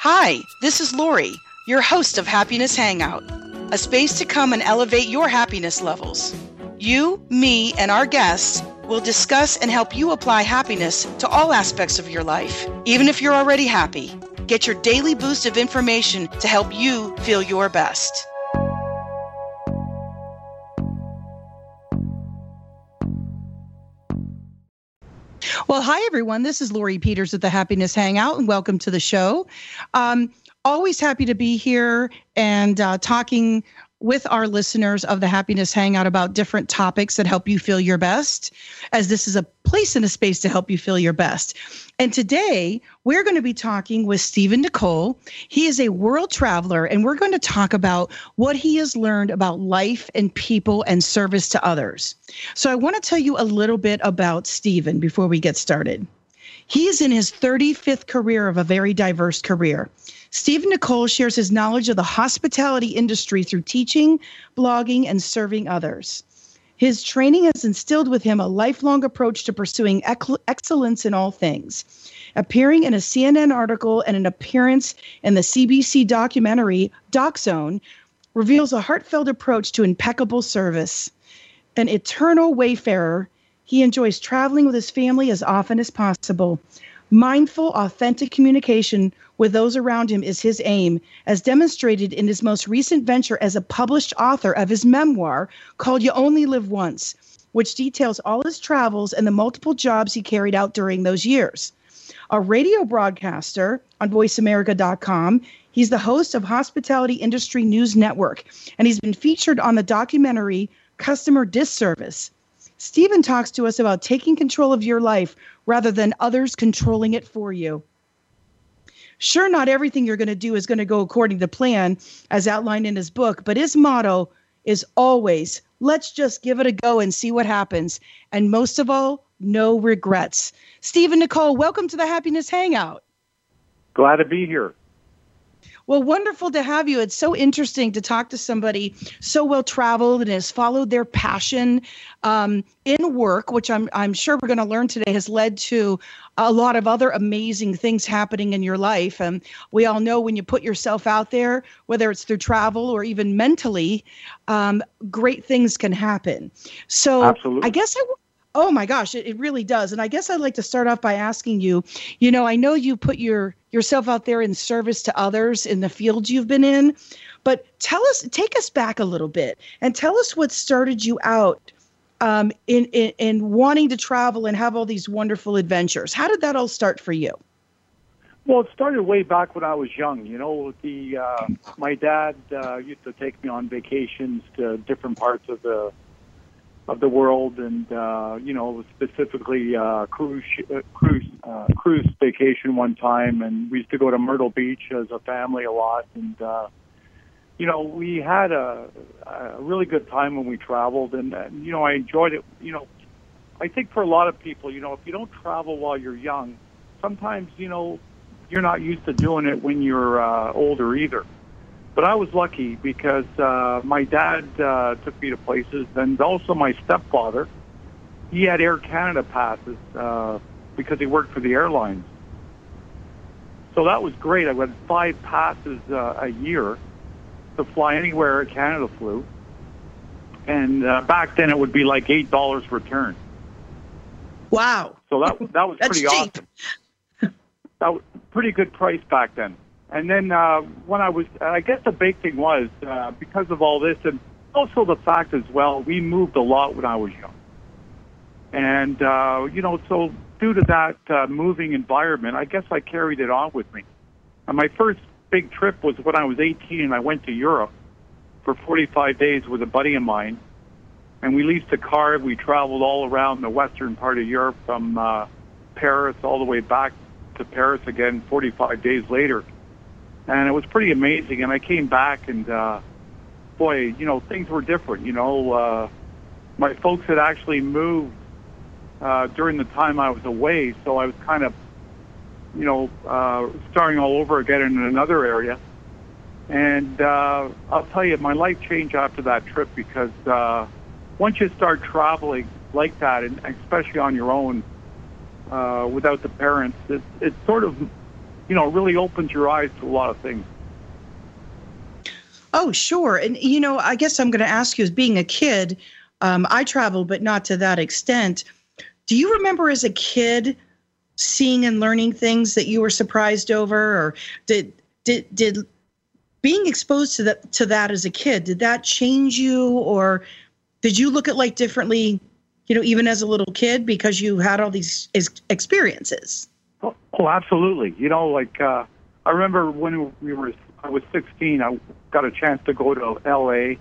Hi, this is Lori, your host of Happiness Hangout, a space to come and elevate your happiness levels. You, me, and our guests will discuss and help you apply happiness to all aspects of your life, even if you're already happy. Get your daily boost of information to help you feel your best. Well, hi, everyone. This is Lori Peters at the Happiness Hangout, and welcome to the show. Always happy to be here and talking with our listeners of the Happiness Hangout about different topics that help you feel your best, as this is a place and a space to help you feel your best. And today, we're going to be talking with Stephen Nicol. He is a world traveler, and we're going to talk about what he has learned about life and people and service to others. So I want to tell you a little bit about Stephen before we get started. He is in his 35th career of a very diverse career. Stephen Nicol shares his knowledge of the hospitality industry through teaching, blogging, and serving others. His training has instilled with him a lifelong approach to pursuing excellence in all things. Appearing in a CNN article and an appearance in the CBC documentary Doc Zone reveals a heartfelt approach to impeccable service. An eternal wayfarer, he enjoys traveling with his family as often as possible. Mindful, authentic communication with those around him is his aim, as demonstrated in his most recent venture as a published author of his memoir called You Only Live Once, which details all his travels and the multiple jobs he carried out during those years. A radio broadcaster on VoiceAmerica.com, he's the host of Hospitality Industry News Network, and he's been featured on the documentary Customer Disservice. Stephen talks to us about taking control of your life rather than others controlling it for you. Sure, not everything you're going to do is going to go according to plan, as outlined in his book, but his motto is always, let's just give it a go and see what happens. And most of all, no regrets. Stephen Nicol, welcome to the Happiness Hangout. Glad to be here. Well, wonderful to have you. It's so interesting to talk to somebody so well-traveled and has followed their passion in work, which I'm sure we're going to learn today has led to a lot of other amazing things happening in your life. And we all know when you put yourself out there, whether it's through travel or even mentally, great things can happen. So Absolutely. I guess oh my gosh, it really does. And I guess I'd like to start off by asking you, I know you put yourself out there in service to others in the fields you've been in, but take us back a little bit and tell us what started you out in wanting to travel and have all these wonderful adventures. How did that all start for you? Well, it started way back when I was young. My dad used to take me on vacations to different parts of the world, and specifically cruise vacation one time, and we used to go to Myrtle Beach as a family a lot, and we had a really good time when we traveled, and I enjoyed it. I think for a lot of people, if you don't travel while you're young, sometimes you're not used to doing it when you're older either. But I was lucky because my dad took me to places, and also my stepfather, he had Air Canada passes because he worked for the airlines. So that was great. I had 5 passes a year to fly anywhere Air Canada flew. And back then it would be like $8 return. Wow. So that was That's pretty cheap. awesome. That was pretty good price back then. And then when I guess the big thing was, because of all this, and also the fact as well, we moved a lot when I was young. And, so due to that moving environment, I guess I carried it on with me. And my first big trip was when I was 18, and I went to Europe for 45 days with a buddy of mine. And we leased a car. We traveled all around the western part of Europe from Paris all the way back to Paris again 45 days later. And it was pretty amazing. And I came back, and things were different. My folks had actually moved during the time I was away, so I was kind of, starting all over again in another area. And I'll tell you, my life changed after that trip because once you start traveling like that, and especially on your own, without the parents, it sort of really opens your eyes to a lot of things. Oh, sure. And, I guess I'm going to ask you, as being a kid, I traveled, but not to that extent. Do you remember as a kid seeing and learning things that you were surprised over, or did being exposed to that as a kid, did that change you, or did you look at life differently, even as a little kid, because you had all these experiences? Oh, absolutely. I remember when I was 16, I got a chance to go to L.A.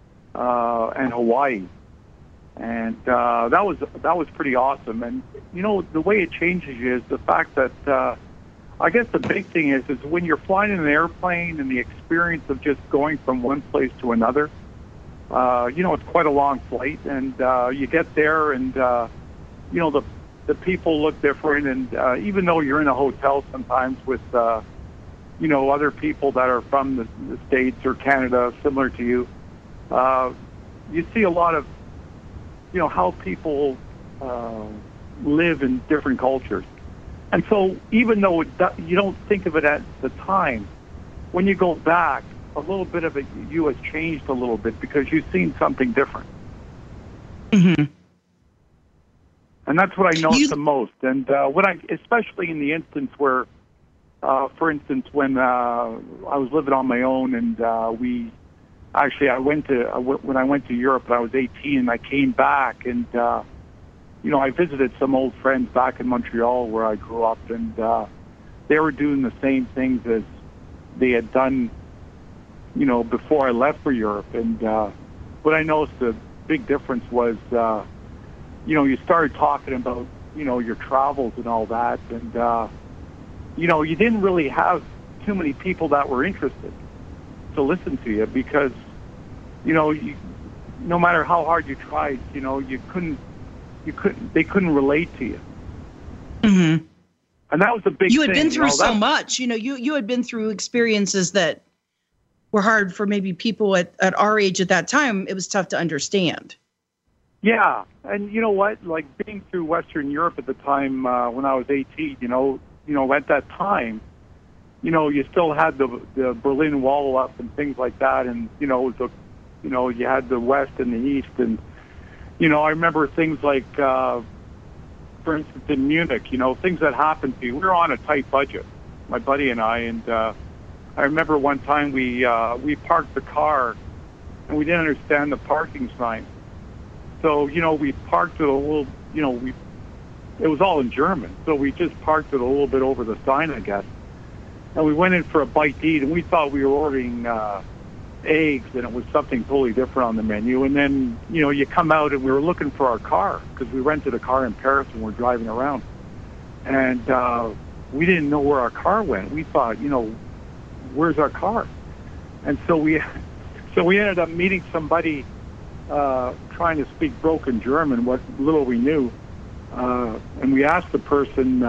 And Hawaii. And that was pretty awesome. And, the way it changes you is the fact that I guess the big thing is when you're flying in an airplane and the experience of just going from one place to another, it's quite a long flight. And you get there and, the people look different. And even though you're in a hotel sometimes with, other people that are from the States or Canada, similar to you, you see a lot of, how people live in different cultures. And so even though you don't think of it at the time, when you go back, a little bit of you has changed a little bit because you've seen something different. Mm-hmm. And that's what I noticed the most. And especially in the instance where, for instance, when I was living on my own and when I went to Europe and I was 18 and I came back and, I visited some old friends back in Montreal where I grew up and they were doing the same things as they had done, before I left for Europe. And what I noticed the big difference was, you started talking about, your travels and all that. And, you didn't really have too many people that were interested to listen to you because, no matter how hard you tried, they couldn't relate to you. Mm-hmm. And that was the big thing. You had been through so much, you had been through experiences that were hard for maybe people at our age at that time. It was tough to understand. Yeah. And you know what, like being through Western Europe at the time, when I was 18, at that time, you still had the Berlin Wall up and things like that. And, you had the West and the East. And, I remember things like, for instance, in Munich, things that happened to you. We were on a tight budget, my buddy and I. And I remember one time we parked the car and we didn't understand the parking sign. So, we parked it a little, it was all in German. So we just parked it a little bit over the sign, I guess. And we went in for a bite to eat, and we thought we were ordering eggs, and it was something totally different on the menu. And then, you come out, and we were looking for our car, because we rented a car in Paris, and we're driving around. And we didn't know where our car went. We thought, where's our car? And so we ended up meeting somebody trying to speak broken German, what little we knew. And we asked the person,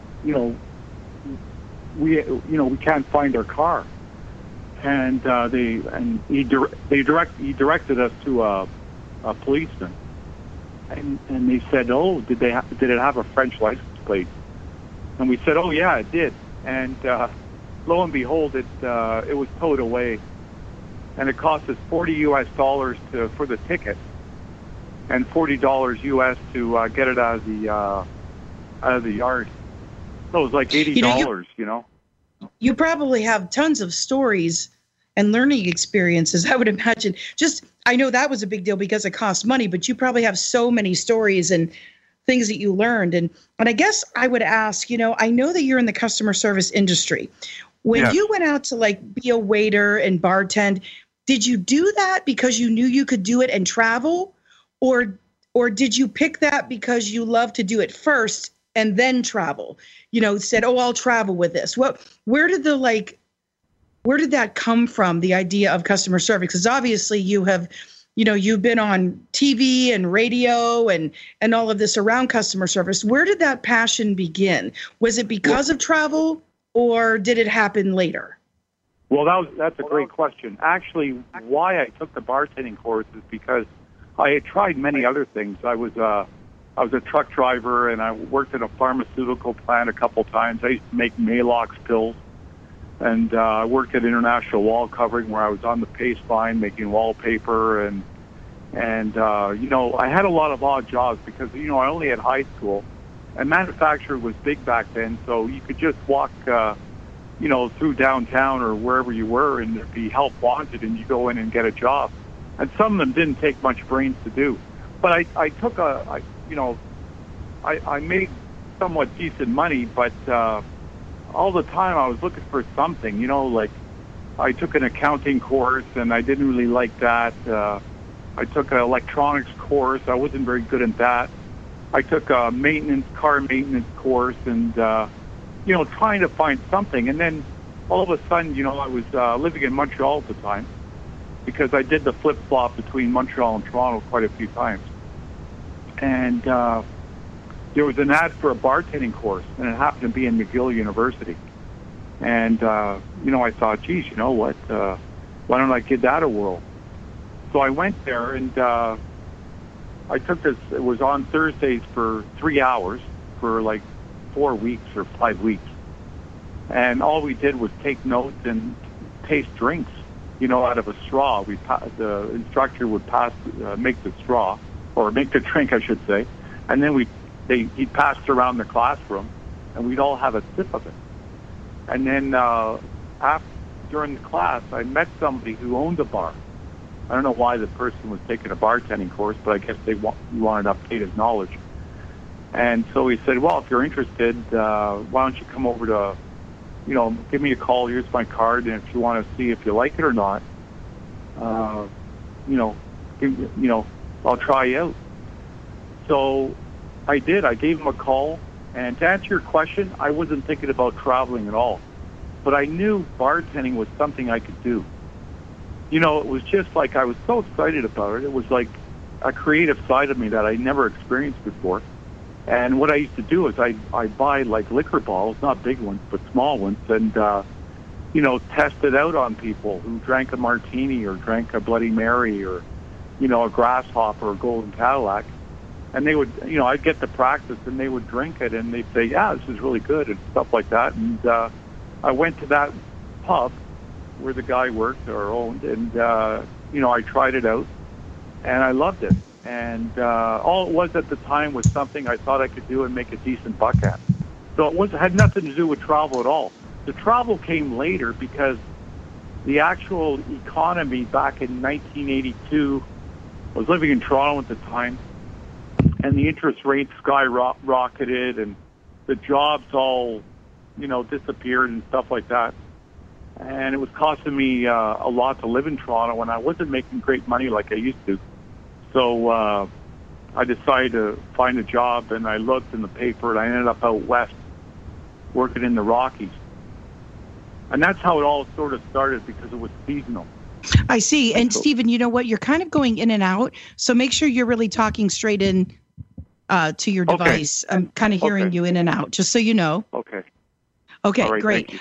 we can't find our car, and he directed us to a policeman, and they said, oh, did it have a French license plate? And we said, oh yeah, it did. And lo and behold, it was towed away, and it cost us $40 for the ticket, and $40 US to get it out of the yard. So it was like $80, You probably have tons of stories and learning experiences, I would imagine. I know that was a big deal because it cost money, but you probably have so many stories and things that you learned. And I guess I would ask, I know that you're in the customer service industry. When you went out to be a waiter and bartend, did you do that because you knew you could do it and travel? Or did you pick that because you love to do it first and then travel? Said, oh, I'll travel with this. Where did that come from, the idea of customer service? Because obviously you have, you've been on TV and radio and all of this around customer service. Where did that passion begin? Was it because of travel, or did it happen later? Well, that's a great question. Actually, why I took the bartending course is because I had tried many other things. I was I was a truck driver, and I worked at a pharmaceutical plant a couple times. I used to make Maalox pills. And I worked at International Wall Covering, where I was on the paste line making wallpaper. And I had a lot of odd jobs because, I only had high school. And manufacturing was big back then, so you could just walk, through downtown or wherever you were, and there'd be help wanted, and you go in and get a job. And some of them didn't take much brains to do. But I made somewhat decent money, but all the time I was looking for something, like I took an accounting course and I didn't really like that. I took an electronics course. I wasn't very good at that. I took a car maintenance course and, trying to find something. And then all of a sudden, I was living in Montreal at the time because I did the flip-flop between Montreal and Toronto quite a few times. And there was an ad for a bartending course, and it happened to be in McGill University. And, I thought, geez, you know what, why don't I give that a whirl? So I went there, and I took this. It was on Thursdays for 3 hours for like 4 weeks or 5 weeks. And all we did was take notes and taste drinks, out of a straw. The instructor would make the straw, or make the drink, I should say. And then he'd pass it around the classroom, and we'd all have a sip of it. And then during the class, I met somebody who owned a bar. I don't know why the person was taking a bartending course, but I guess he wanted to update his knowledge. And so he said, well, if you're interested, why don't you come over to, give me a call. Here's my card, and if you want to see if you like it or not, I'll try you out. So I did. I gave him a call. And to answer your question, I wasn't thinking about traveling at all. But I knew bartending was something I could do. It was just like I was so excited about it. It was like a creative side of me that I never experienced before. And what I used to do is I'd buy like liquor bottles, not big ones, but small ones, and, test it out on people who drank a martini or drank a Bloody Mary or, a Grasshopper or Golden Cadillac. And they would, I'd get the practice, and they would drink it, and they'd say, yeah, this is really good, and stuff like that. And I went to that pub where the guy worked or owned, and, I tried it out, and I loved it. And all it was at the time was something I thought I could do and make a decent buck at. So it had nothing to do with travel at all. The travel came later because the actual economy back in 1982, I was living in Toronto at the time, and the interest rates skyrocketed, and the jobs all, disappeared and stuff like that. And it was costing me a lot to live in Toronto, and I wasn't making great money like I used to. So I decided to find a job, and I looked in the paper, and I ended up out west working in the Rockies. And that's how it all sort of started, because it was seasonal. I see. And Stephen, you know what? You're kind of going in and out, so make sure you're really talking straight in to your device. Okay. I'm kind of hearing you in and out, just so you know. Okay. Okay, right, great.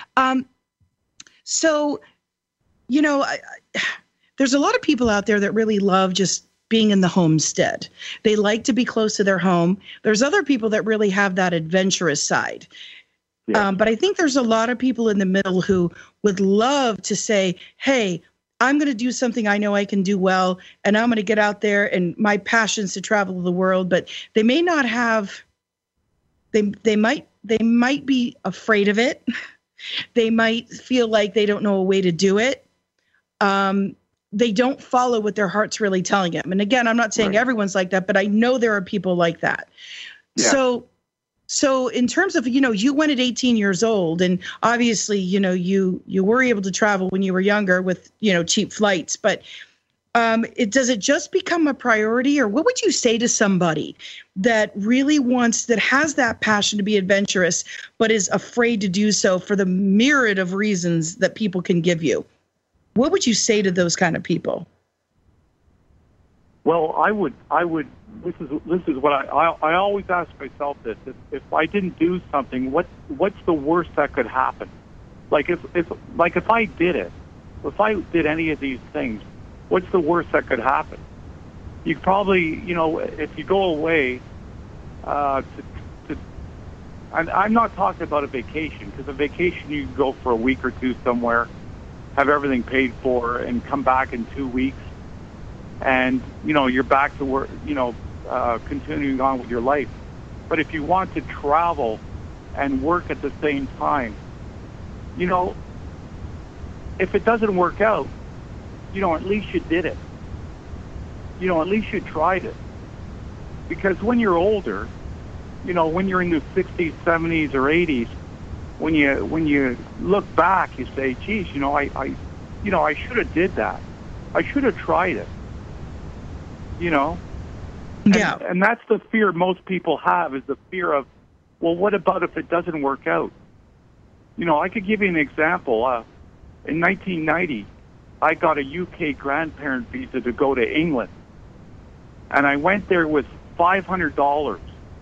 So, there's a lot of people out there that really love just being in the homestead. They like to be close to their home. There's other people that really have that adventurous side. Yeah. But I think there's a lot of people in the middle who would love to say, hey, I'm going to do something I know I can do well, and I'm going to get out there, and my passion's to travel the world, but they may not have, they might be afraid of it. They might feel like they don't know a way to do it. They don't follow what their heart's really telling them. And again, I'm not saying everyone's like that, but I know there are people like that. Yeah. So in terms of, you went at 18 years old, and obviously, you were able to travel when you were younger with, cheap flights, but does it just become a priority, or what would you say to somebody that really that has that passion to be adventurous, but is afraid to do so for the myriad of reasons that people can give you? What would you say to those kind of people? Well, I would. This is what I always ask myself this: if I didn't do something, what's the worst that could happen? Like if I did it, if I did any of these things, what's the worst that could happen? You probably, if you go away, and I'm not talking about a vacation, because a vacation you can go for a week or two somewhere, have everything paid for, and come back in 2 weeks, and you're back to work, continuing on with your life. But if you want to travel and work at the same time, if it doesn't work out, at least you did it. At least you tried it. Because when you're older, when you're in the 60s, 70s, or 80s, when you look back, you say, geez, I should have did that. I should have tried it. Yeah. And that's the fear most people have, is the fear of, well, what about if it doesn't work out? I could give you an example. In 1990, I got a UK grandparent visa to go to England. And I went there with $500.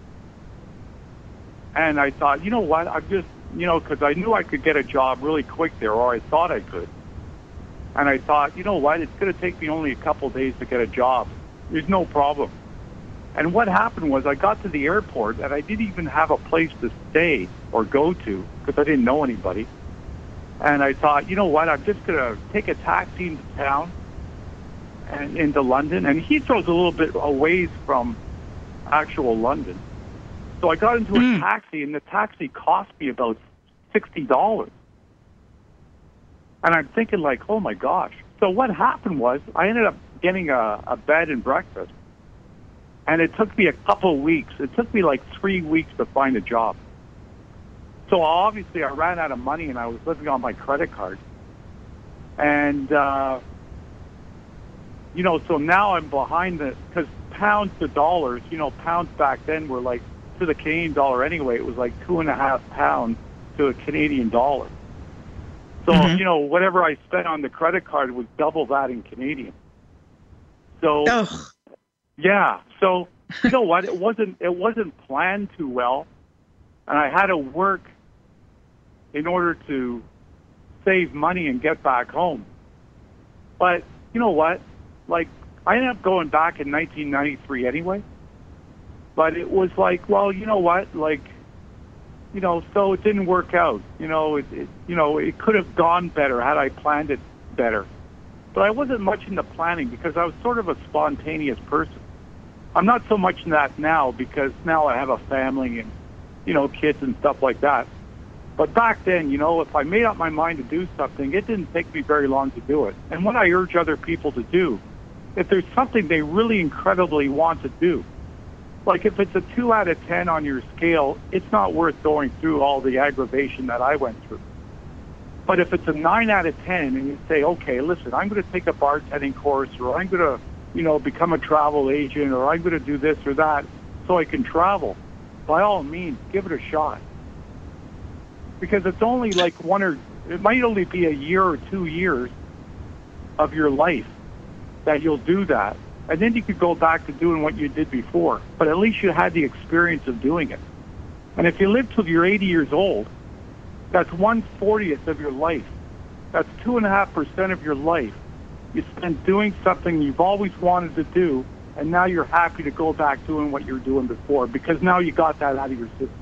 And I thought, you know what, I'm just, because I knew I could get a job really quick there, or I thought I could. And I thought, you know what, it's going to take me only a couple days to get a job. There's no problem. And what happened was I got to the airport, and I didn't even have a place to stay or go to, because I didn't know anybody. And I thought, you know what, I'm just going to take a taxi into town and into London. And Heathrow's a little bit a ways from actual London. So I got into a taxi, and the taxi cost me about $60. And I'm thinking, like, oh, my gosh. So what happened was I ended up getting a bed and breakfast. And it took me a couple of weeks. It took me like 3 weeks to find a job. So obviously I ran out of money, and I was living on my credit card. And, so now I'm behind because pounds to dollars, pounds back then were like, to the Canadian dollar anyway, it was like 2.5 pounds to a Canadian dollar. So, whatever I spent on the credit card was double that in Canadian. So, yeah. So, you know what? It wasn't planned too well. And I had to work in order to save money and get back home. But you know what? Like, I ended up going back in 1993 anyway. But it was like, well, you know what? Like, so it didn't work out. It could have gone better had I planned it better. But I wasn't much into planning, because I was sort of a spontaneous person. I'm not so much in that now, because now I have a family and, kids and stuff like that. But back then, if I made up my mind to do something, it didn't take me very long to do it. And what I urge other people to do, if there's something they really incredibly want to do, like if it's a 2 out of 10 on your scale, it's not worth going through all the aggravation that I went through. But if it's a 9 out of 10 and you say, okay, listen, I'm going to take a bartending course, or I'm going to, become a travel agent, or I'm going to do this or that so I can travel, by all means, give it a shot. Because it's only like it might only be a year or 2 years of your life that you'll do that. And then you could go back to doing what you did before. But at least you had the experience of doing it. And if you live till you're 80 years old, that's 1/40th of your life. That's 2.5% of your life you spend doing something you've always wanted to do, and now you're happy to go back doing what you were doing before, because now you got that out of your system.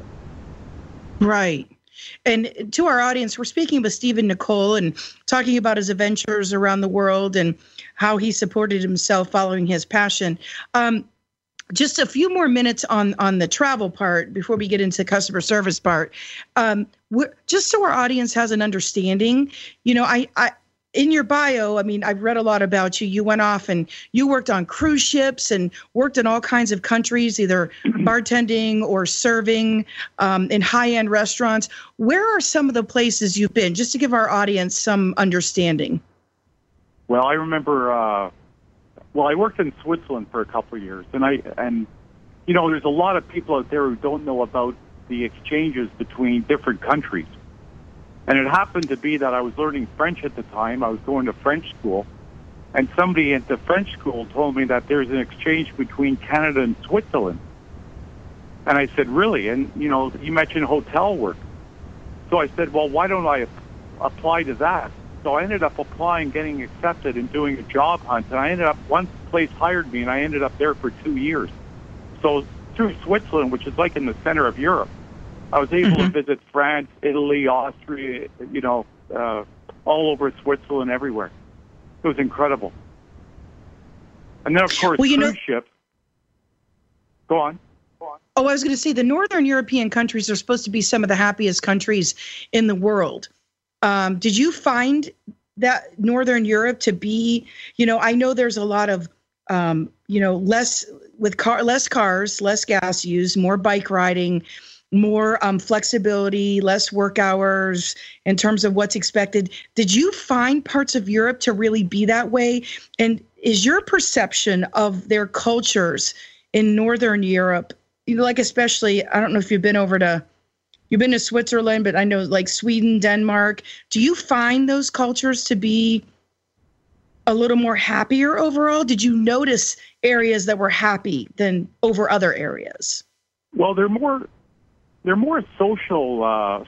Right. And to our audience, we're speaking with Stephen Nicol and talking about his adventures around the world and how he supported himself following his passion. Just a few more minutes on the travel part before we get into the customer service part. Just so our audience has an understanding, I in your bio, I mean, I've read a lot about you. You went off and you worked on cruise ships and worked in all kinds of countries, either bartending or serving in high-end restaurants. Where are some of the places you've been, just to give our audience some understanding? Well, I remember, I worked in Switzerland for a couple of years. And there's a lot of people out there who don't know about the exchanges between different countries. And it happened to be that I was learning French at the time. I was going to French school. And somebody at the French school told me that there's an exchange between Canada and Switzerland. And I said, really? And, you mentioned hotel work. So I said, well, why don't I apply to that? So I ended up applying, getting accepted, and doing a job hunt. And I ended up, one place hired me, and I ended up there for 2 years. So through Switzerland, which is like in the center of Europe. I was able to visit France, Italy, Austria, all over Switzerland, everywhere. It was incredible. And then, of course, cruise ships. Go on. Oh, I was going to say the Northern European countries are supposed to be some of the happiest countries in the world. Did you find that Northern Europe to be, I know there's a lot of, less cars, less gas use, more bike riding, more flexibility, less work hours in terms of what's expected. Did you find parts of Europe to really be that way? And is your perception of their cultures in Northern Europe, like especially, I don't know if you've been to Switzerland, but I know like Sweden, Denmark. Do you find those cultures to be a little more happier overall? Did you notice areas that were happy than over other areas? Well, they're more social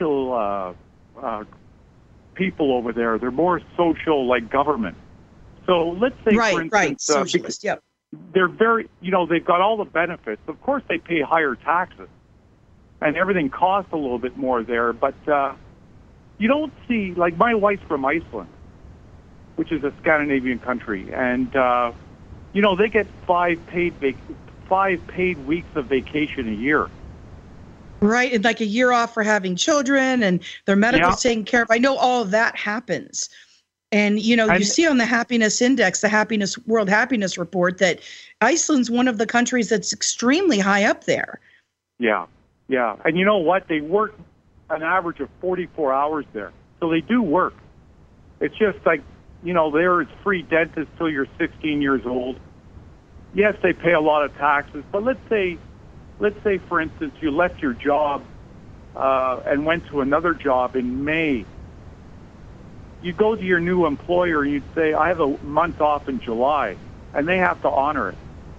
people over there. They're more social, like government. So let's say, for instance, socialist, yep. They're very, they've got all the benefits. Of course, they pay higher taxes, and everything costs a little bit more there. But you don't see, like, my wife's from Iceland, which is a Scandinavian country, and they get 5 paid weeks of vacation a year. Right, and like a year off for having children, and their medical's taken care of. I know all of that happens. And, you see on the happiness index, the World Happiness Report, that Iceland's one of the countries that's extremely high up there. Yeah. And you know what? They work an average of 44 hours there. So they do work. It's just like, there is free dentist till you're 16 years old. Yes, they pay a lot of taxes. But let's say, for instance, you left your job and went to another job in May. You go to your new employer and you'd say, I have a month off in July, and they have to honor it.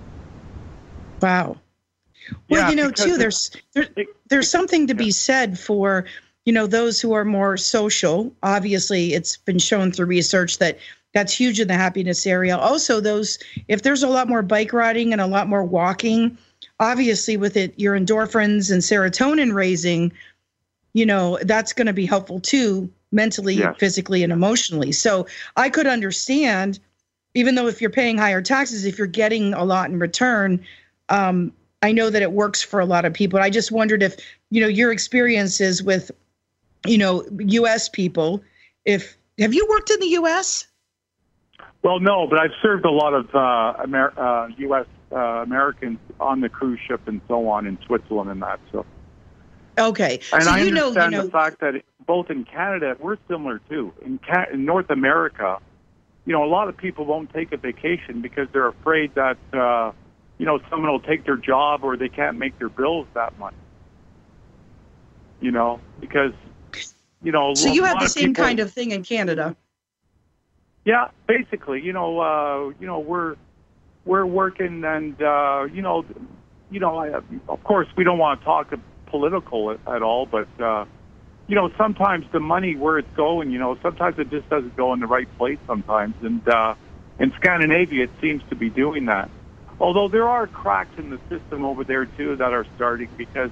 Wow. Well, too, there's something to be said for, those who are more social. Obviously, it's been shown through research that that's huge in the happiness area. Also, if there's a lot more bike riding and a lot more walking, obviously with it, your endorphins and serotonin raising, that's going to be helpful too, mentally, physically, and emotionally. So I could understand, even though if you're paying higher taxes, if you're getting a lot in return, I know that it works for a lot of people. I just wondered if, your experiences with, U.S. people, have you worked in the U.S.? Well, no, but I've served a lot of U.S. Americans on the cruise ship and so on in Switzerland and that. So. Okay. And so I understand the fact that both in Canada, we're similar too. In North America, a lot of people won't take a vacation because they're afraid that, someone will take their job or they can't make their bills that much. Because, So you have the same kind of thing in Canada. Yeah, basically, we're working and, of course, we don't want to talk political at all, but, sometimes the money where it's going, sometimes it just doesn't go in the right place sometimes. And in Scandinavia, it seems to be doing that. Although there are cracks in the system over there, too, that are starting because,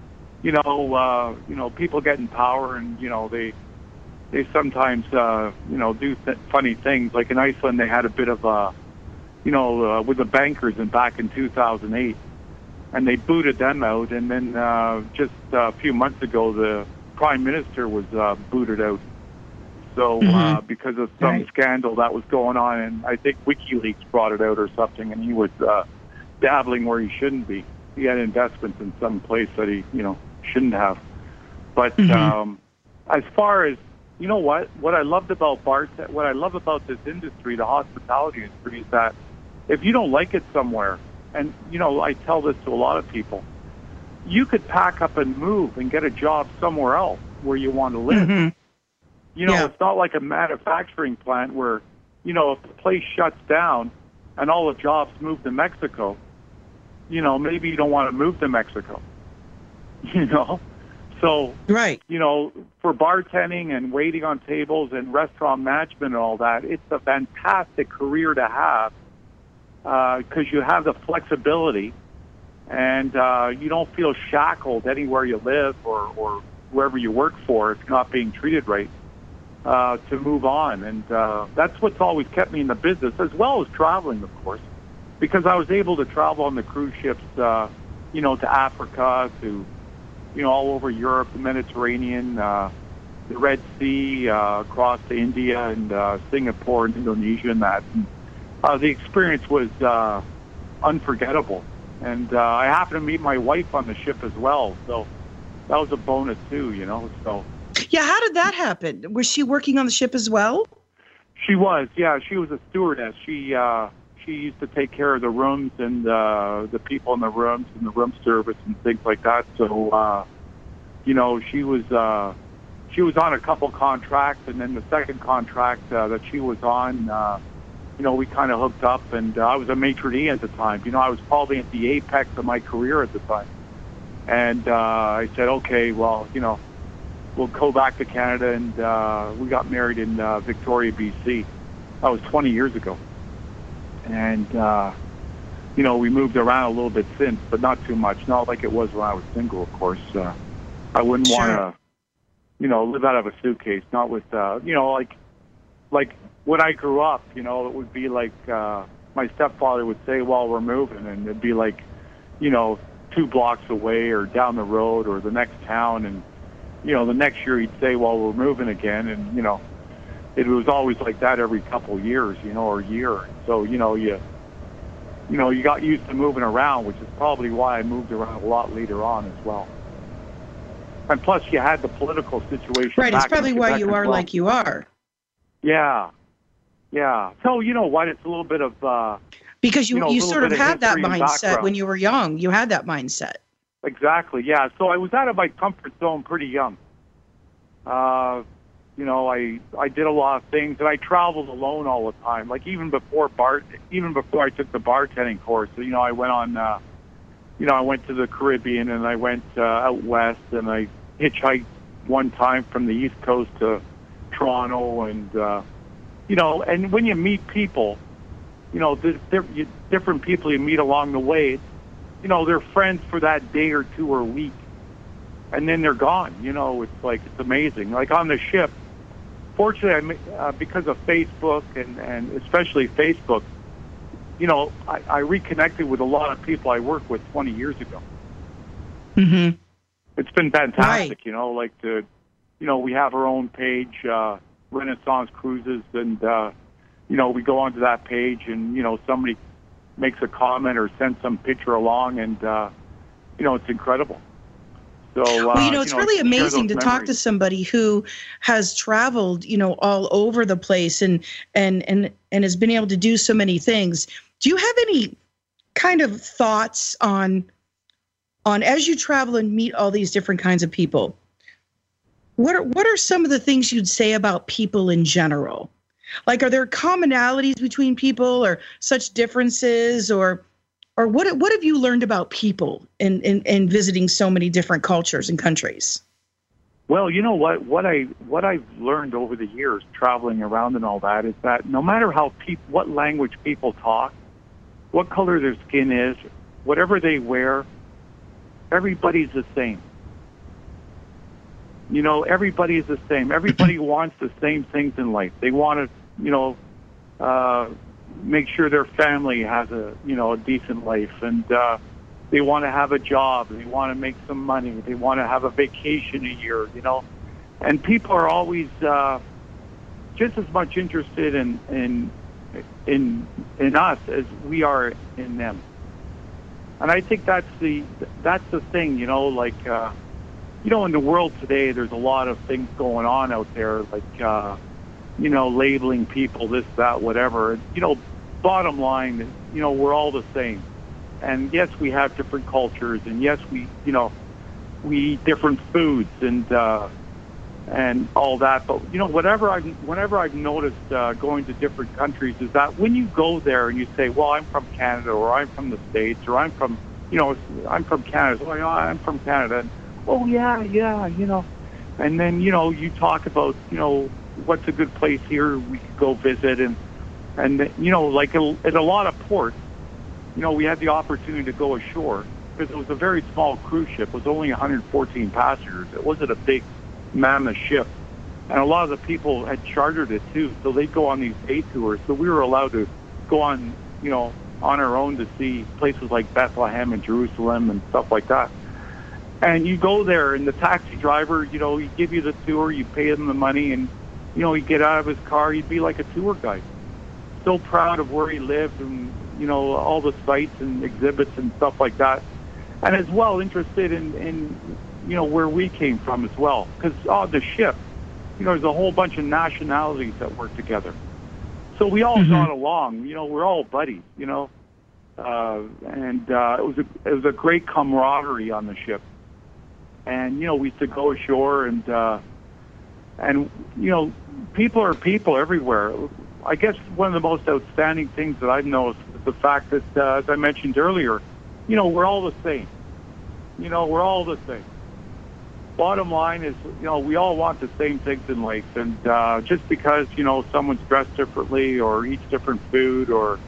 people get in power and, they sometimes, do funny things. Like in Iceland, they had a bit of with the bankers back in 2008, and they booted them out. And then just a few months ago, the prime minister was booted out. So because of some scandal that was going on, and I think WikiLeaks brought it out or something, and he was dabbling where he shouldn't be. He had investments in some place that he, shouldn't have. But as far as what I loved about what I love about this industry, the hospitality industry, is that if you don't like it somewhere, and I tell this to a lot of people, you could pack up and move and get a job somewhere else where you want to live. It's not like a manufacturing plant where, if the place shuts down and all the jobs move to Mexico, maybe you don't want to move to Mexico, So, for bartending and waiting on tables and restaurant management and all that, it's a fantastic career to have because you have the flexibility and you don't feel shackled anywhere you live or wherever you work for if you're not being treated right, to move on. And that's what's always kept me in the business, as well as traveling, of course, because I was able to travel on the cruise ships, to Africa, to, all over Europe, the Mediterranean, the Red Sea, across to India and Singapore and Indonesia and that. And, the experience was unforgettable. And I happened to meet my wife on the ship as well, so that was a bonus too, so. Yeah, how did that happen? Was she working on the ship as well? She was, yeah. She was a stewardess. She used to take care of the rooms and the people in the rooms and the room service and things like that. So, she was on a couple contracts, and then the second contract that she was on, we kind of hooked up, and I was a maitre d' at the time. I was probably at the apex of my career at the time. And I said, okay, well, we'll go back to Canada, and we got married in Victoria, BC. That was 20 years ago. And, we moved around a little bit since, but not too much. Not like it was when I was single, of course. I wouldn't want to, live out of a suitcase, not with, like when I grew up, it would be like my stepfather would say, well, we're moving, and it'd be like, 2 blocks away or down the road or the next town, and the next year he'd say, well, we're moving again, and it was always like that every couple of years, or a year. So you got used to moving around, which is probably why I moved around a lot later on as well. And plus, you had the political situation. Right, it's probably why you are like you are. Yeah. So you know what? It's a little bit of because you sort of had that mindset background. When you were young. You had that mindset. Exactly. Yeah. So I was out of my comfort zone pretty young. I did a lot of things, and I traveled alone all the time. Like even before I took the bartending course. So, I went on. I went to the Caribbean, and I went out west, and I hitchhiked one time from the East Coast to Toronto, and and when you meet people, different people you meet along the way, they're friends for that day or two or a week, and then they're gone. It's amazing. Like on the ship, fortunately, because of Facebook and especially Facebook, I reconnected with a lot of people I worked with 20 years ago. Mm-hmm. It's been fantastic, right. We have our own page, Renaissance Cruises, and, we go onto that page and, somebody makes a comment or sends some picture along, and, it's incredible. So, it's really amazing to talk to somebody who has traveled, all over the place and has been able to do so many things. Do you have any kind of thoughts on as you travel and meet all these different kinds of people? What are some of the things you'd say about people in general? Like, are there commonalities between people or such differences, or what have you learned about people in visiting so many different cultures and countries? Well, you know what I've learned over the years traveling around and all that is that no matter what language people talk, what color their skin is, whatever they wear, everybody's the same. Everybody is the same. Everybody wants the same things in life. They want to, make sure their family has a decent life, and they want to have a job. They want to make some money. They want to have a vacation a year, And people are always just as much interested in us as we are in them. And I think that's the thing, in the world today, there's a lot of things going on out there, like, labeling people this, that, whatever. Bottom line, we're all the same. And yes, we have different cultures, and yes, we eat different foods and all that. But whenever I've noticed going to different countries is that when you go there and you say, well, I'm from Canada, or I'm from the States, or I'm from Canada. So, I'm from Canada. And, oh yeah, and then you talk about what's a good place here we could go visit, and like at a lot of ports, we had the opportunity to go ashore, because it was a very small cruise ship. It was only 114 passengers. It wasn't a big mammoth ship. And a lot of the people had chartered it too, so they'd go on these day tours. So we were allowed to go on, on our own to see places like Bethlehem and Jerusalem and stuff like that. And you go there, and the taxi driver, he'd give you the tour, you pay him the money, and, he'd get out of his car, he'd be like a tour guide. So proud of where he lived and, all the sites and exhibits and stuff like that. And as well interested in where we came from as well. Because on the ship, there's a whole bunch of nationalities that work together. So we all got along, we're all buddies, and it was a great camaraderie on the ship. And, we used to go ashore and people are people everywhere. I guess one of the most outstanding things that I've noticed is the fact that, as I mentioned earlier, we're all the same. We're all the same. Bottom line is, we all want the same things in life. And just because, someone's dressed differently or eats different food or,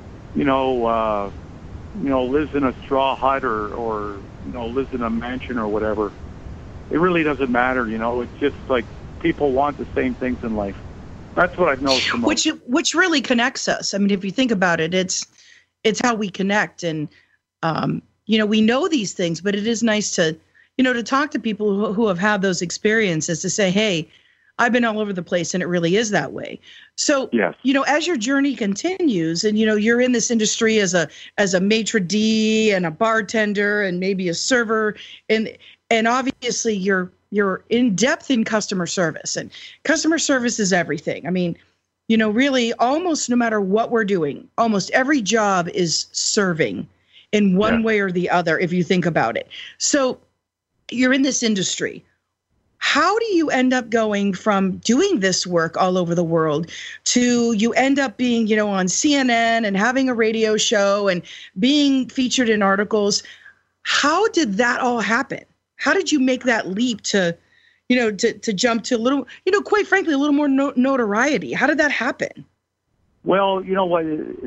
lives in a straw hut or lives in a mansion or whatever, it really doesn't matter. It's just like people want the same things in life. That's what I've noticed the most. Which really connects us. I mean, if you think about it, it's how we connect. And, we know these things, but it is nice to, to talk to people who have had those experiences to say, hey, I've been all over the place and it really is that way. So, yes. As your journey continues and, you're in this industry as a maitre d' and a bartender and maybe a server and obviously you're in depth in customer service, and customer service is everything. I mean, really almost no matter what we're doing, almost every job is serving in one way or the other, if you think about it. So you're in this industry. How do you end up going from doing this work all over the world to you end up being, on CNN and having a radio show and being featured in articles? How did that all happen? How did you make that leap to jump to a little, quite frankly, a little more notoriety? How did that happen? Well, you know what,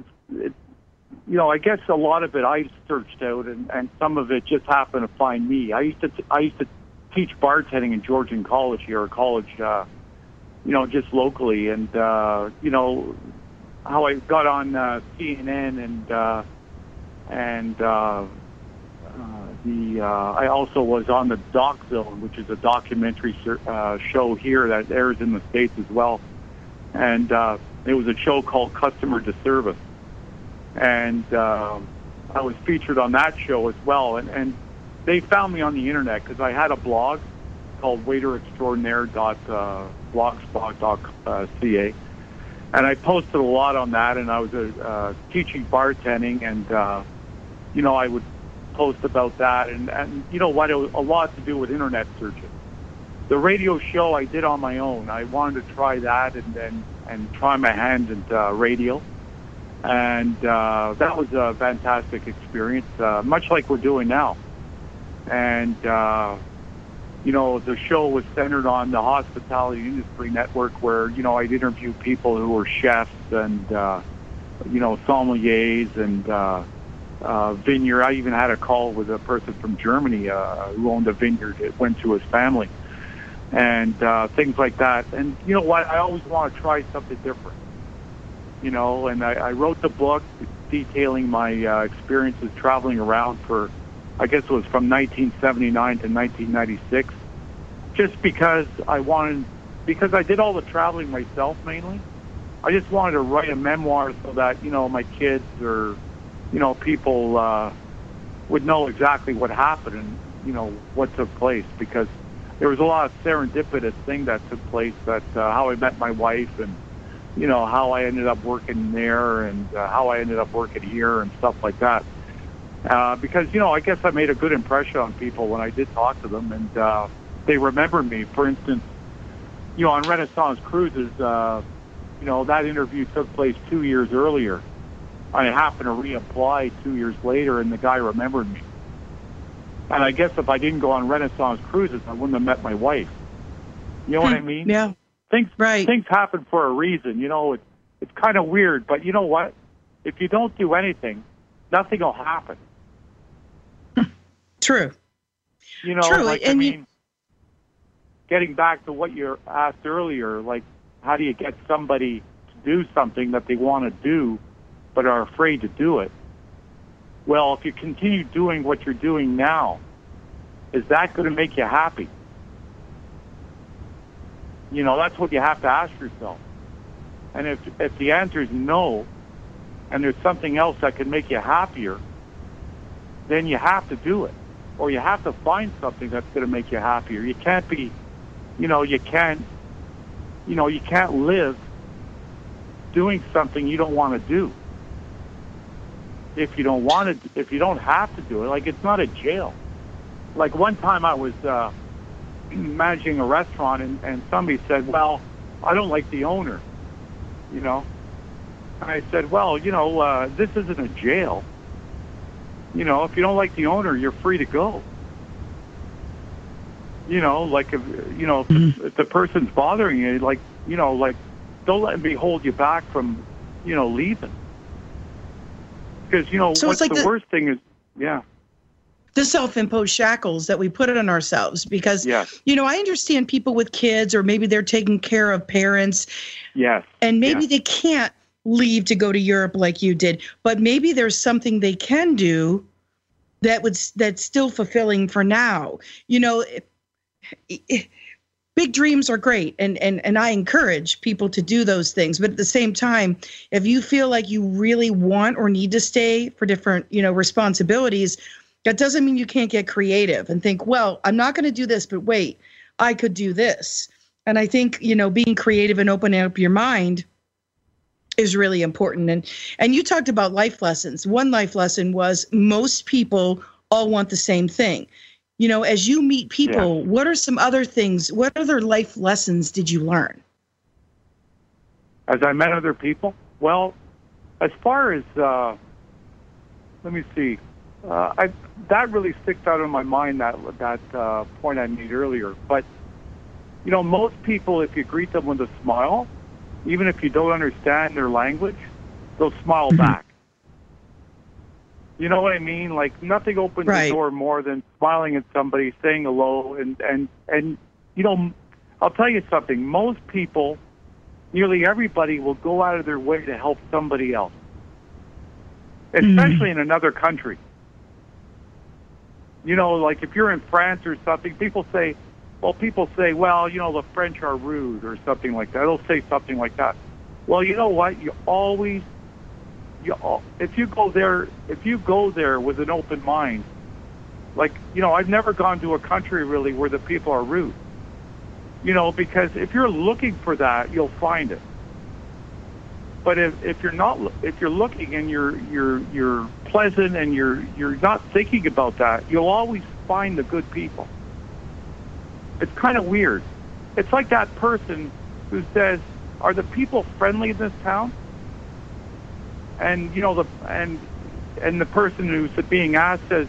I guess a lot of it I searched out, and some of it just happened to find me. I used to teach bartending in Georgian College here, a college, just locally, and how I got on CNN I also was on the Doc Zone, which is a documentary show here that airs in the States as well. And it was a show called Customer to Service. And I was featured on that show as well. And they found me on the internet because I had a blog called waiterextraordinaire.blogspot.ca. And I posted a lot on that, and I was teaching bartending, and, I would post about that, and you know what, it was a lot to do with internet searching. The radio show I did on my own. I wanted to try that and try my hand at radio, and that was a fantastic experience, much like we're doing now. And the show was centered on the hospitality industry network, where I'd interview people who were chefs and sommeliers and vineyard. I even had a call with a person from Germany who owned a vineyard. It went to his family, and things like that. And you know what? I always want to try something different. And I wrote the book detailing my experiences traveling around for, I guess it was from 1979 to 1996, just because I did all the traveling myself mainly. I just wanted to write a memoir so that, my kids or people would know exactly what happened and, what took place, because there was a lot of serendipitous thing that took place, that how I met my wife and, how I ended up working there and how I ended up working here and stuff like that. Because, I guess I made a good impression on people when I did talk to them, and they remember me. For instance, on Renaissance Cruises, that interview took place 2 years earlier. I happened to reapply 2 years later, and the guy remembered me. And I guess if I didn't go on Renaissance Cruises, I wouldn't have met my wife. You know what I mean? Yeah. Things happen for a reason. It's kind of weird, but you know what? If you don't do anything, nothing will happen. True. You know, True. like, getting back to what you asked earlier, like, how do you get somebody to do something that they want to do but are afraid to do it? Well, if you continue doing what you're doing now, is that going to make you happy? You know, that's what you have to ask yourself. And if the answer is no, and there's something else that can make you happier, then you have to do it. Or you have to find something that's going to make you happier. You can't be, you can't live doing something you don't want to do. If you don't have to do it, like, it's not a jail. Like, one time I was managing a restaurant, and somebody said, well, I don't like the owner, And I said, well, this isn't a jail. If you don't like the owner, you're free to go. Like, if the person's bothering you, like, don't let me hold you back from, leaving. Because, so what's like the worst thing is, yeah. The self-imposed shackles that we put on ourselves, because, yes. I understand people with kids, or maybe they're taking care of parents. Yes. And maybe they can't leave to go to Europe like you did, but maybe there's something they can do that's still fulfilling for now. Big dreams are great, and I encourage people to do those things. But at the same time, if you feel like you really want or need to stay for different, responsibilities, that doesn't mean you can't get creative and think, well, I'm not going to do this, but wait, I could do this. And I think, being creative and opening up your mind is really important. And you talked about life lessons. One life lesson was most people all want the same thing. As you meet people, What are some other things? What other life lessons did you learn? As I met other people? Well, as far as, let me see. That really sticks out in my mind, that point I made earlier. But, most people, if you greet them with a smile, even if you don't understand their language, they'll smile back. You know what I mean? Like, nothing opens the door more than smiling at somebody, saying hello, and I'll tell you something. Most people, nearly everybody, will go out of their way to help somebody else, especially in another country. Like, if you're in France or something, people say, well, the French are rude or something like that. They'll say something like that. Well, you know what? If you go there with an open mind, like, I've never gone to a country really where the people are rude, because if you're looking for that, you'll find it. But if you're looking and you're pleasant and you're not thinking about that, you'll always find the good people. It's kind of weird. It's like that person who says, "Are the people friendly in this town?" And and the person who's being asked says,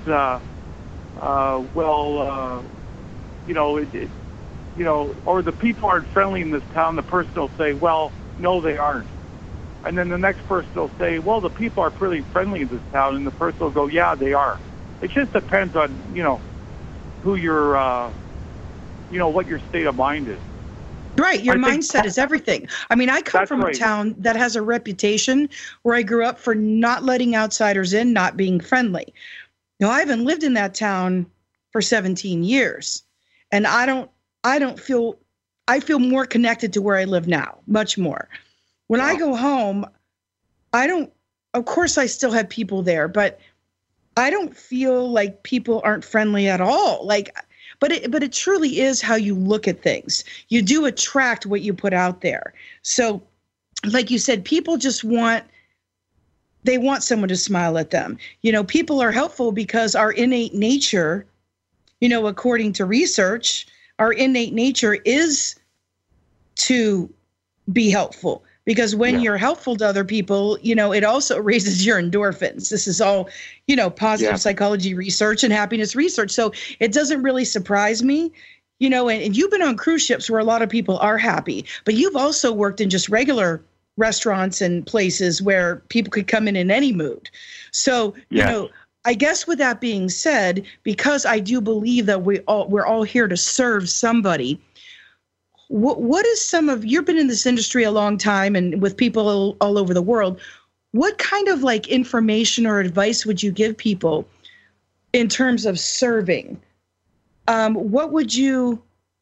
or the people aren't friendly in this town. The person will say, "Well, no, they aren't." And then the next person will say, "Well, the people are pretty friendly in this town," and the person will go, "Yeah, they are." It just depends on who your what your state of mind is. Right. Your mindset is everything. I mean, I come from a town that has a reputation where I grew up for not letting outsiders in, not being friendly. Now, I haven't lived in that town for 17 years, and I feel more connected to where I live now, much more. When I go home, of course I still have people there, but I don't feel like people aren't friendly at all. But it truly is how you look at things. You do attract what you put out there. So, like you said, people just want someone to smile at them. People are helpful because our innate nature, according to research, our innate nature is to be helpful. Because when you're helpful to other people, it also raises your endorphins. This is all, positive psychology research and happiness research. So it doesn't really surprise me, and you've been on cruise ships where a lot of people are happy, but you've also worked in just regular restaurants and places where people could come in any mood. So, I guess with that being said, because I do believe that we're all here to serve somebody. What is some of, you've been in this industry a long time and with people all over the world, what kind of like information or advice would you give people in terms of serving? What would you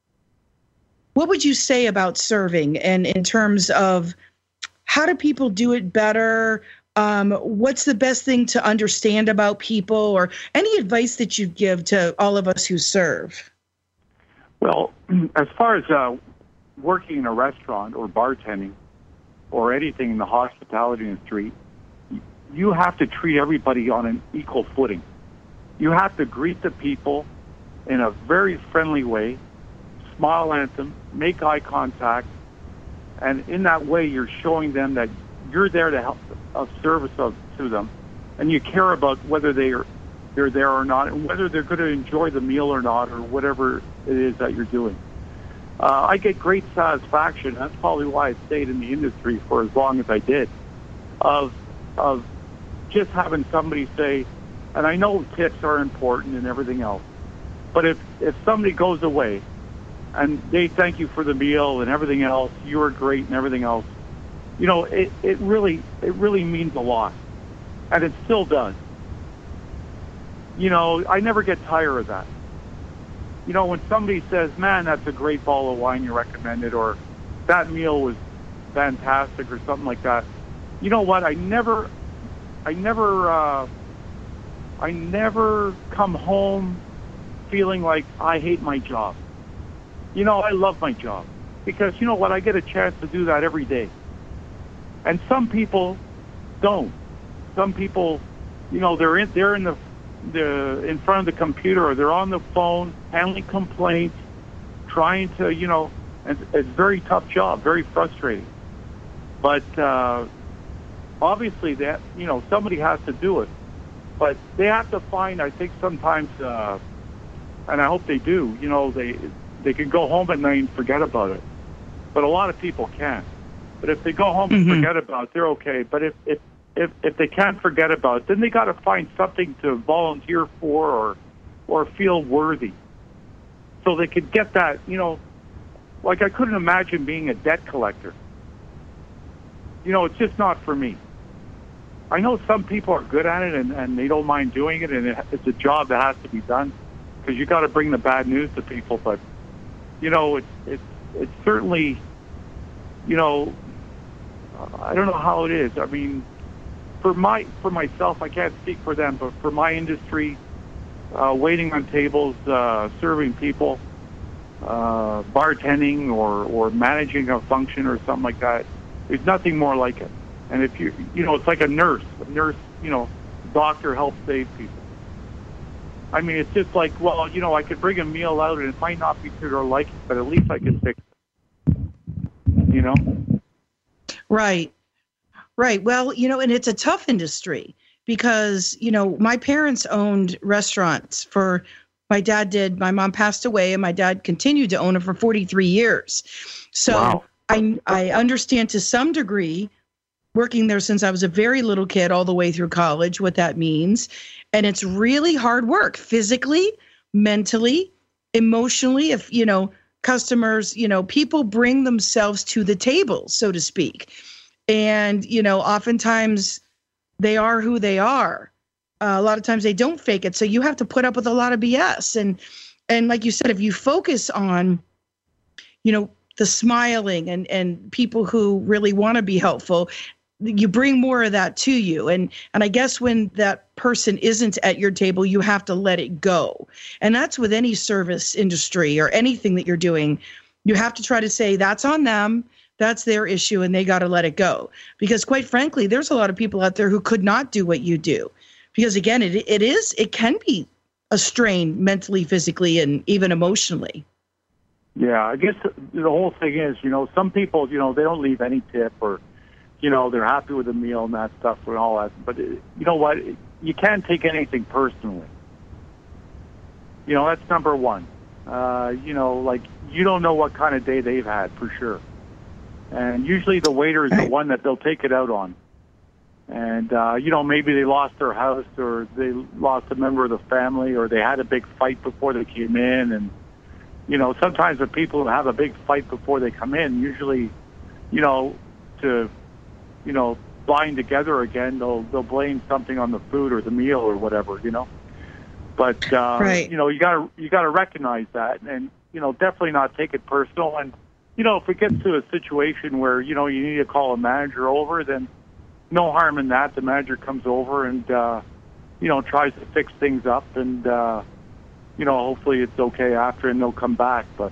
say about serving, and in terms of how do people do it better? What's the best thing to understand about people, or any advice that you'd give to all of us who serve? Well, as far as working in a restaurant or bartending or anything in the hospitality industry, you have to treat everybody on an equal footing. You have to greet the people in a very friendly way, smile at them, make eye contact, and in that way you're showing them that you're there to help, of service to them, and you care about whether they're there or not, and whether they're going to enjoy the meal or not, or whatever it is that you're doing. I get great satisfaction. That's probably why I stayed in the industry for as long as I did, of just having somebody say, and I know tips are important and everything else, but if somebody goes away and they thank you for the meal and everything else, you were great and everything else, you know, it really means a lot, and it still does. You know, I never get tired of that. You know, when somebody says, man, that's a great bottle of wine you recommended, or that meal was fantastic, or something like that, you know what? I never come home feeling like I hate my job. You know, I love my job, because you know what? I get a chance to do that every day. And some people don't. Some people, you know, they're in front of the computer, or they're on the phone handling complaints, trying to, you know, and it's a very tough job, very frustrating. But obviously that, you know, somebody has to do it. But they have to find, I think sometimes, and I hope they do, you know, they can go home at night and forget about it. But a lot of people can't. But if they go home and forget about it, they're okay. But if they can't forget about it, then they got to find something to volunteer for, or feel worthy, so they could get that, you know, like I couldn't imagine being a debt collector. You know, it's just not for me. I know some people are good at it and they don't mind doing it, and it's a job that has to be done, because you got to bring the bad news to people. But, you know, it's certainly, you know, I don't know how it is. I mean, for myself, I can't speak for them, but for my industry, waiting on tables, serving people, bartending, or managing a function or something like that, there's nothing more like it. And if you know, it's like a nurse, you know, doctor helps save people. I mean, it's just like, well, you know, I could bring a meal out and it might not be to their liking, but at least I can fix it. You know? Right. Well, you know, and it's a tough industry, because, you know, my parents owned restaurants my dad did. My mom passed away and my dad continued to own it for 43 years. So wow. I understand to some degree, working there since I was a very little kid all the way through college, what that means. And it's really hard work, physically, mentally, emotionally. If, you know, customers, you know, people bring themselves to the table, so to speak. And, you know, oftentimes they are who they are. A lot of times they don't fake it. So you have to put up with a lot of BS. And like you said, if you focus on, you know, the smiling and people who really want to be helpful, you bring more of that to you. And I guess when that person isn't at your table, you have to let it go. And that's with any service industry or anything that you're doing. You have to try to say that's on them. That's their issue, and they got to let it go. Because quite frankly, there's a lot of people out there who could not do what you do. Because again, it can be a strain mentally, physically, and even emotionally. Yeah, I guess the whole thing is, you know, some people, you know, they don't leave any tip, or, you know, they're happy with the meal and that stuff and all that. But you know what? You can't take anything personally. You know, that's number one. You know, like, you don't know what kind of day they've had, for sure. And usually the waiter is the one that they'll take it out on. And, maybe they lost their house or they lost a member of the family or they had a big fight before they came in. And, sometimes when people have a big fight before they come in, usually, to, bind together again, they'll blame something on the food or the meal or whatever, But, right. you gotta recognize that and, definitely not take it personal. And, if it gets to a situation where, you need to call a manager over, then no harm in that. The manager comes over and, tries to fix things up and, hopefully it's okay after and they'll come back. But,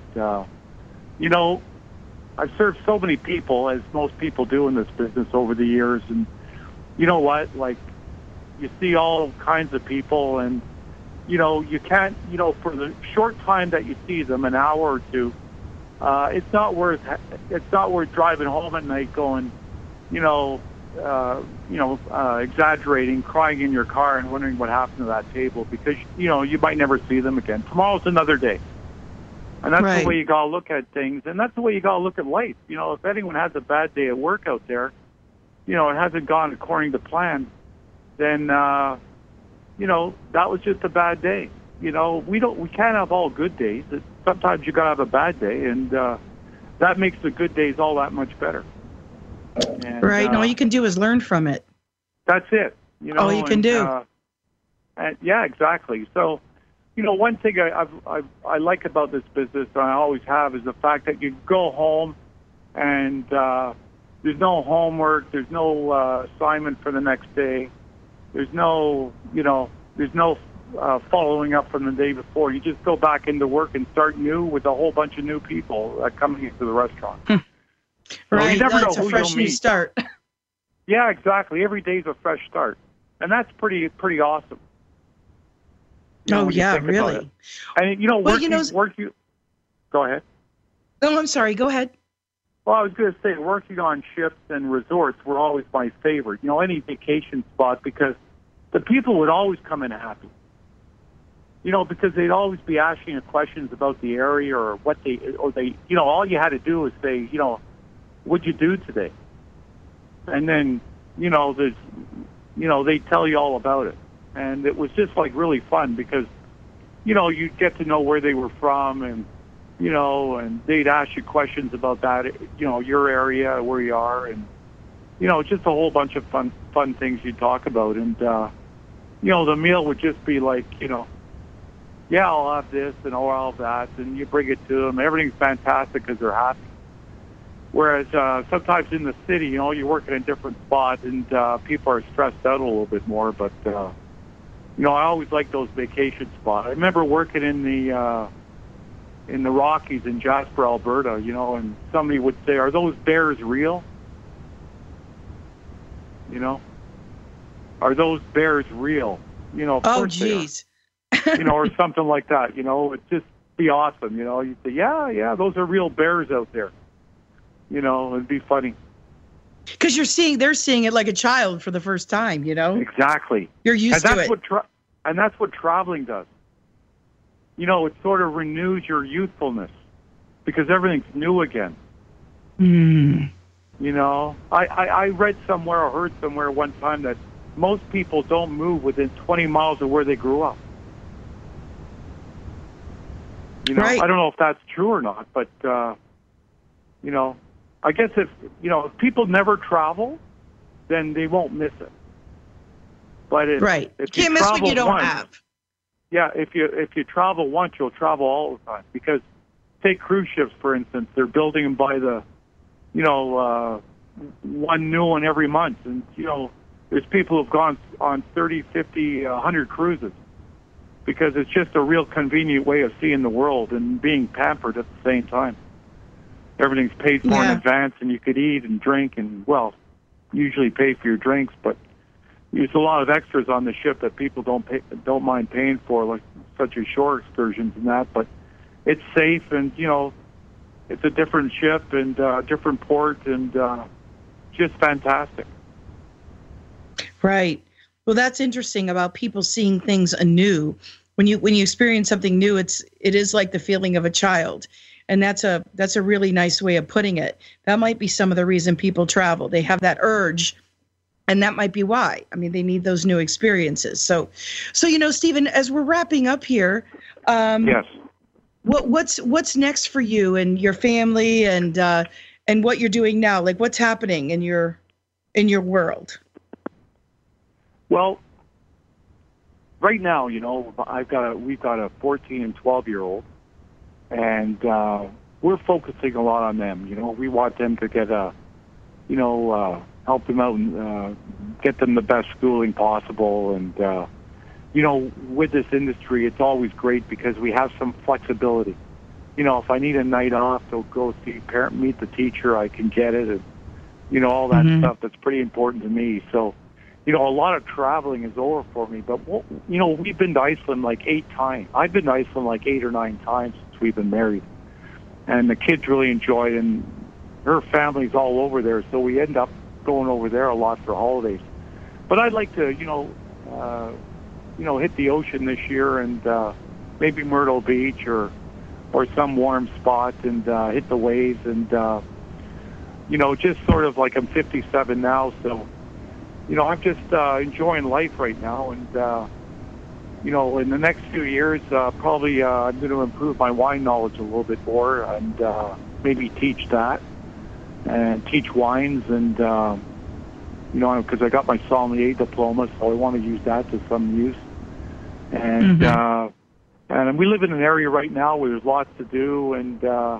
I've served so many people, as most people do in this business over the years. And you know what? Like, you see all kinds of people and, you can't, for the short time that you see them, an hour or two, it's not worth driving home at night going, exaggerating, crying in your car and wondering what happened to that table because, you might never see them again. Tomorrow's another day. And that's right. The way you got to look at things. And that's the way you got to look at life. If anyone has a bad day at work out there, it hasn't gone according to plan, then, that was just a bad day. We can't have all good days. Sometimes you got to have a bad day. And that makes the good days all that much better. And, right. And all you can do is learn from it. That's it. All you can do. Yeah, exactly. So, one thing I like about this business, and I always have, is the fact that you go home and there's no homework, there's no assignment for the next day, there's no following up from the day before. You just go back into work and start new with a whole bunch of new people coming into the restaurant. Right, you never know it's who a fresh you'll new meet. start. Yeah, exactly. Every day's a fresh start, and that's pretty awesome. Oh yeah, really. And working. Go ahead. Oh, I'm sorry. Go ahead. Well, I was going to say, working on ships and resorts were always my favorite. Any vacation spot, because the people would always come in happy. Because they'd always be asking you questions about the area or what they, all you had to do was say, what'd you do today? And then, they tell you all about it. And it was just like really fun because, you'd get to know where they were from and, and they'd ask you questions about that, your area, where you are. And, just a whole bunch of fun things you'd talk about. And, the meal would just be like, yeah, I'll have this and I'll have that. And you bring it to them. Everything's fantastic because they're happy. Whereas sometimes in the city, you work in a different spot and people are stressed out a little bit more. But, I always like those vacation spots. I remember working in the Rockies in Jasper, Alberta, and somebody would say, are those bears real? Are those bears real? Of course geez. They are. Or something like that, it'd just be awesome, You'd say, yeah, those are real bears out there. It'd be funny. Because they're seeing it like a child for the first time, Exactly. You're used to it. And that's what traveling does. It sort of renews your youthfulness because everything's new again. I read somewhere or heard somewhere one time that most people don't move within 20 miles of where they grew up. Right. I don't know if that's true or not, but, I guess if people never travel, then they won't miss it. But if you can't miss what you don't have. Yeah, if you travel once, you'll travel all the time. Because take cruise ships, for instance, they're building them by the, one new one every month. And, there's people who've gone on 30, 50, 100 cruises because it's just a real convenient way of seeing the world and being pampered at the same time. Everything's paid for in advance, and you could eat and drink and, usually pay for your drinks, but there's a lot of extras on the ship that people don't mind paying for, like such as shore excursions and that. But it's safe, and it's a different ship and different port, and just fantastic. Right. Well, that's interesting about people seeing things anew. When you experience something new, it is like the feeling of a child. And that's a really nice way of putting it. That might be some of the reason people travel. They have that urge And that might be why. I mean, they need those new experiences. So Stephen, as we're wrapping up here, yes. What's next for you and your family and what you're doing now? Like, what's happening in your world? Well, right now, we've got a 14 and 12-year-old, and we're focusing a lot on them. We want them to get help them out and get them the best schooling possible. And, with this industry, it's always great because we have some flexibility. If I need a night off to go meet the teacher, I can get it. And, all that stuff that's pretty important to me. So, a lot of traveling is over for me. But, we've been to Iceland like 8 times. I've been to Iceland like 8 or 9 times since we've been married. And the kids really enjoy it. And her family's all over there. So we end up going over there a lot for holidays. But I'd like to, hit the ocean this year and maybe Myrtle Beach or some warm spot and hit the waves and, just sort of like I'm 57 now. So, I'm just enjoying life right now. And, in the next few years, probably I'm going to improve my wine knowledge a little bit more and maybe teach that and teach wines and, because I got my sommelier diploma, so I want to use that to some use. And and we live in an area right now where there's lots to do, and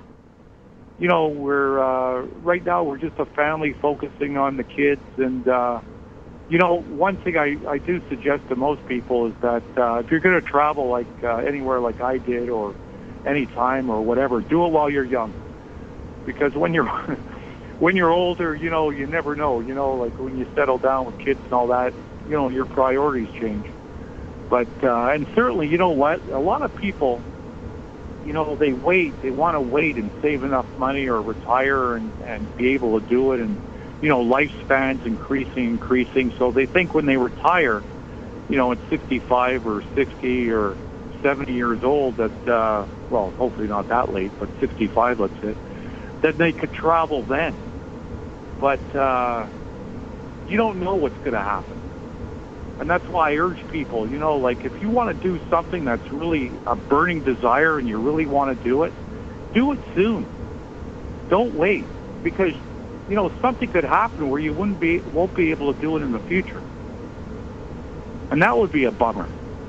we're right now we're just a family focusing on the kids. And one thing I do suggest to most people is that if you're going to travel like anywhere like I did or anytime or whatever, do it while you're young, because when you're when you're older, you never know. Like when you settle down with kids and all that, your priorities change. But, and certainly, you know what? A lot of people, they want to wait and save enough money or retire and be able to do it. And, lifespan's increasing. So they think when they retire, at 65 or 60 or 70 years old that, well, hopefully not that late, but 65, let's say, that they could travel then. But you don't know what's going to happen. And that's why I urge people, like if you want to do something that's really a burning desire and you really want to do it soon. Don't wait, because, something could happen where you won't be able to do it in the future. And that would be a bummer.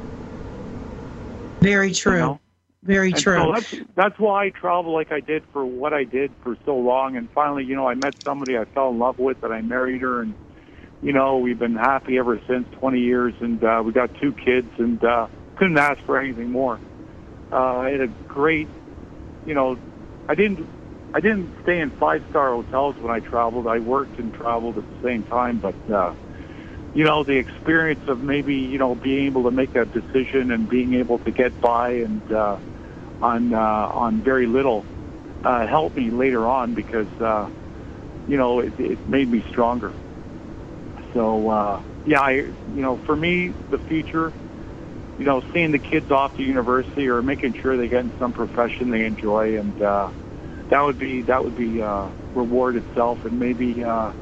Very true. Very true. So that's why I travel like I did for what I did for so long. And finally, I met somebody I fell in love with and I married her. And, we've been happy ever since, 20 years. And we got 2 kids and couldn't ask for anything more. I had a great, I didn't stay in 5-star hotels when I traveled. I worked and traveled at the same time. But, the experience of maybe, being able to make a decision and being able to get by and on very little helped me later on because, it made me stronger. So, for me, the future, seeing the kids off to university or making sure they get in some profession they enjoy, and that would be reward itself. And maybe,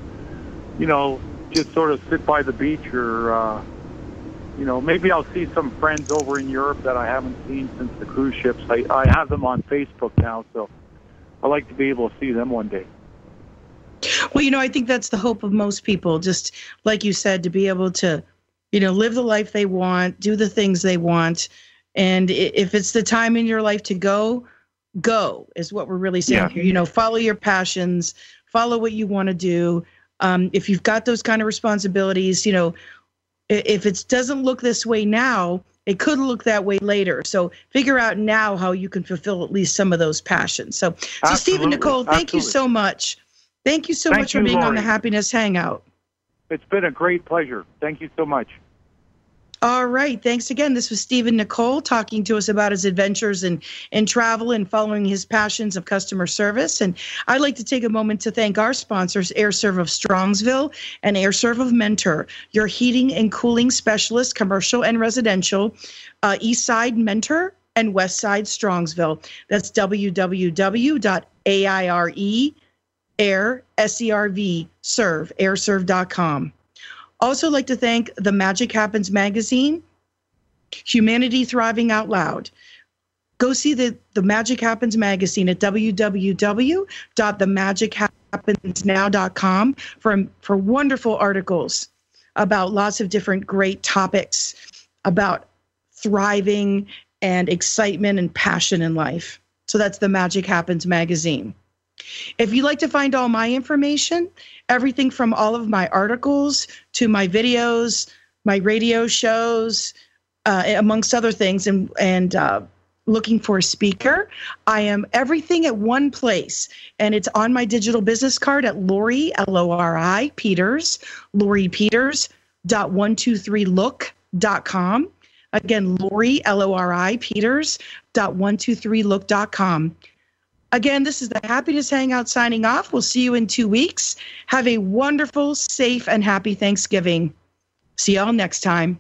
just sort of sit by the beach or, maybe I'll see some friends over in Europe that I haven't seen since the cruise ships. I have them on Facebook now, so I'd like to be able to see them one day. Well, I think that's the hope of most people, just like you said, to be able to, live the life they want, do the things they want. And if it's the time in your life to go is what we're really saying here. Follow your passions, follow what you want to do. If you've got those kind of responsibilities, if it doesn't look this way now, it could look that way later. So figure out now how you can fulfill at least some of those passions. So Stephen Nicol, thank you so much. Thank you so much for being on the Happiness Hangout. It's been a great pleasure. Thank you so much. All right. Thanks again. This was Stephen Nicol talking to us about his adventures in travel and following his passions of customer service. And I'd like to take a moment to thank our sponsors, AirServe of Strongsville and AirServe of Mentor, your heating and cooling specialist, commercial and residential, East Side Mentor and West Side Strongsville. That's www.airserv.com. Also like to thank the Magic Happens magazine, Humanity Thriving Out Loud. Go see the Magic Happens magazine at www.themagichappensnow.com for wonderful articles about lots of different great topics about thriving and excitement and passion in life. So that's the Magic Happens magazine. If you'd like to find all my information, everything from all of my articles to my videos, my radio shows, amongst other things, and looking for a speaker, I am everything at one place. And it's on my digital business card at Lori, Lori Peters, LoriPeters.123look.com. Again, Lori, Lori Peters.123look.com. Again, this is the Happiness Hangout signing off. We'll see you in 2 weeks. Have a wonderful, safe, and happy Thanksgiving. See y'all next time.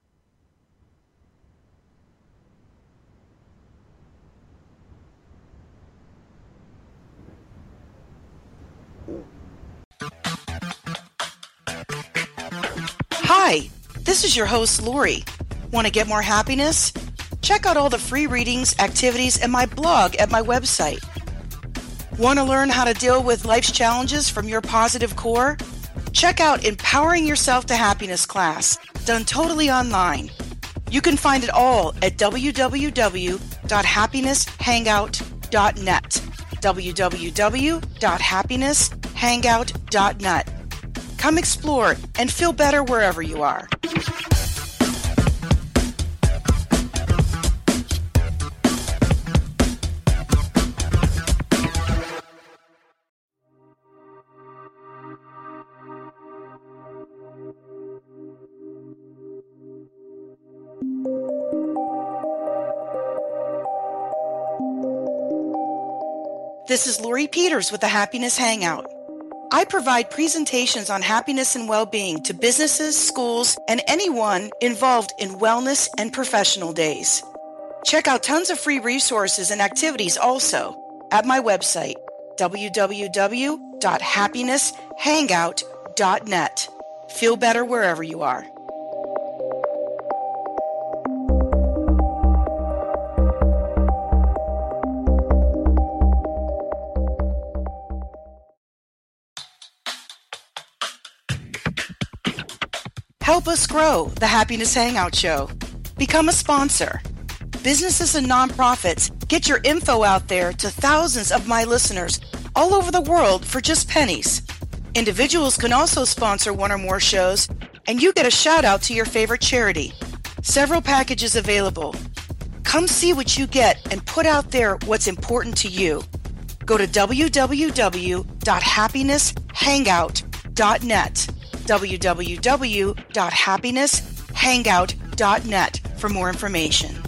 Hi, this is your host, Lori. Want to get more happiness? Check out all the free readings, activities, and my blog at my website. Want to learn how to deal with life's challenges from your positive core? Check out Empowering Yourself to Happiness class, done totally online. You can find it all at www.happinesshangout.net. www.happinesshangout.net. Come explore and feel better wherever you are. This is Lori Peters with the Happiness Hangout. I provide presentations on happiness and well-being to businesses, schools, and anyone involved in wellness and professional days. Check out tons of free resources and activities also at my website, www.happinesshangout.net. Feel better wherever you are. Help us grow the Happiness Hangout Show. Become a sponsor. Businesses and nonprofits, get your info out there to thousands of my listeners all over the world for just pennies. Individuals can also sponsor one or more shows, and you get a shout out to your favorite charity. Several packages available. Come see what you get and put out there what's important to you. Go to www.happinesshangout.net. www.happinesshangout.net for more information.